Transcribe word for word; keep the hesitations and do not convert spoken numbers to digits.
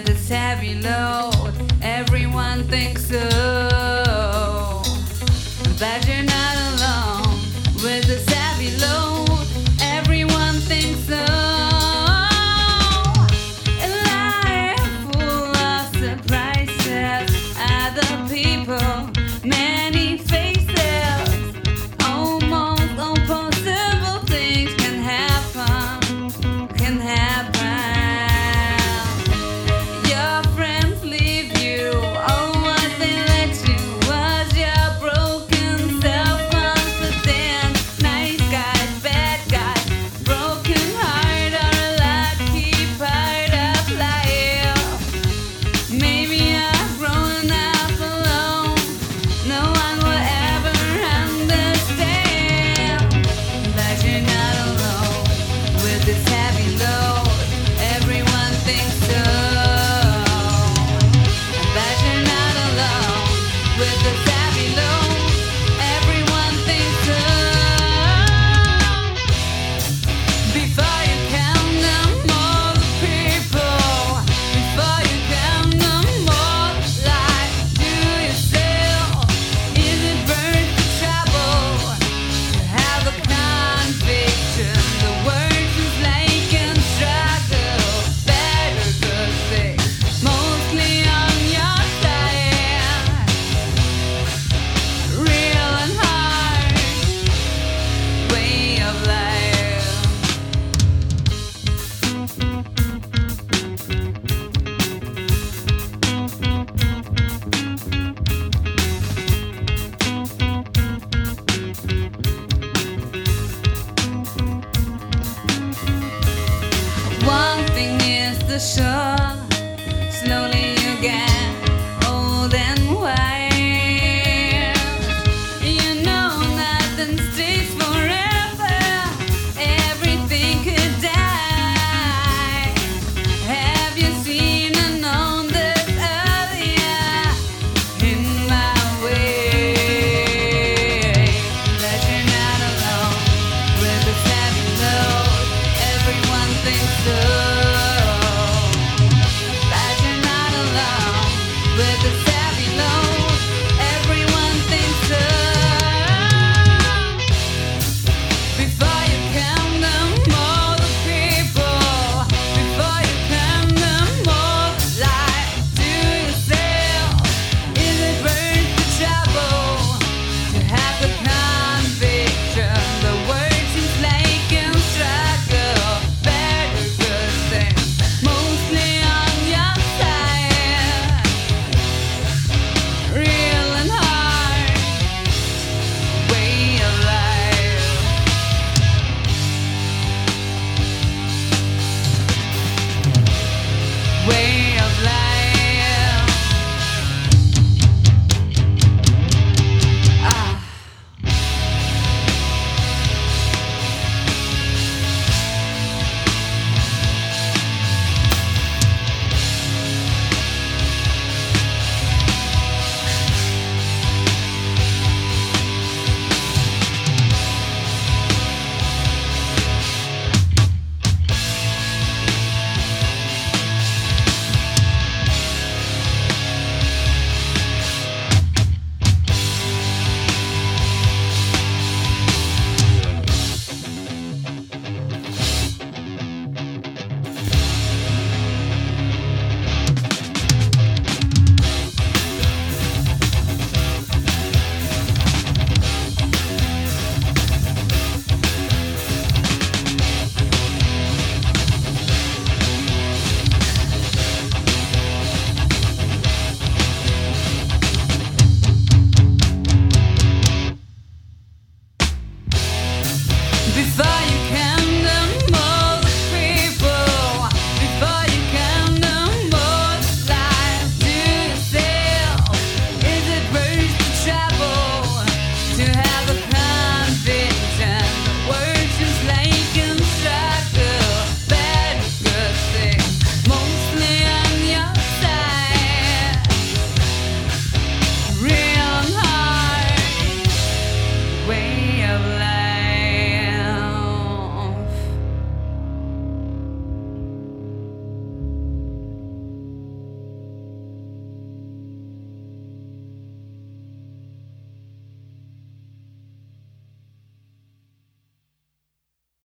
with this heavy load. Everyone thinks so, but you're not alone with this heavy load. Everyone thinks so. A life full of surprises, other people, many faces. Almost impossible things can happen, can happen. One thing is the sure, slowly you get old and wild. You know nothing stays forever, everything could die. Have you seen and known this earlier in my way? That you're not alone with this heavy load. Everyone thinks so, but you're not alone with this heavy load. Everyone thinks so. Before you count them all the people, before you count them all, lie to yourself. Is it worth the trouble to have the conviction? The word seems like a struggle. Better good things, mostly on your side. Real and hard way of life. Way